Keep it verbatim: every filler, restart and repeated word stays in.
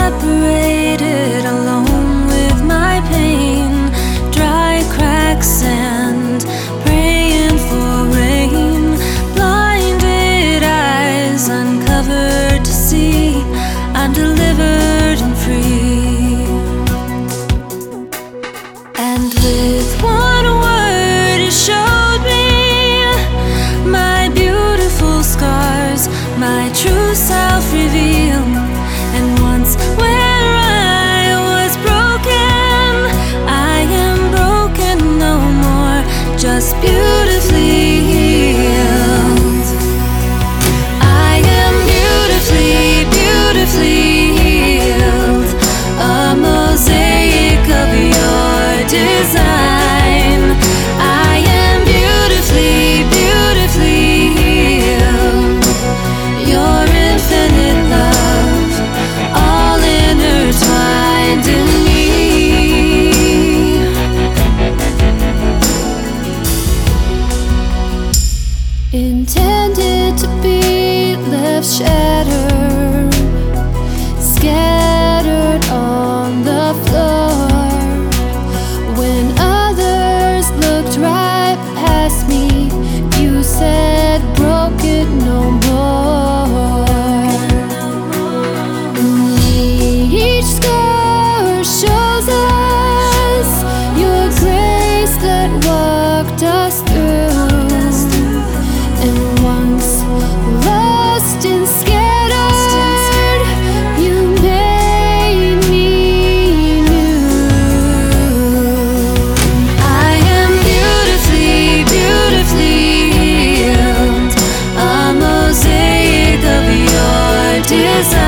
separated, alone with my pain. Dry cracks and praying for rain. Blinded eyes uncovered to see I'm delivered and free. And with one word it showed me my beautiful scars, my true self revealed. And once where I was broken, I am broken no more, just beautifully healed. I am beautifully, beautifully healed, a mosaic of your design. I am beautifully, beautifully healed, your infinite love, all intertwined in me. Intended to be left shattered, scattered on the floor. When others looked right past me, you said broken no more. Each scar shows us your grace that walked us through. And once lost and scattered, you made me new. I am beautifully, beautifully healed, a mosaic of your design.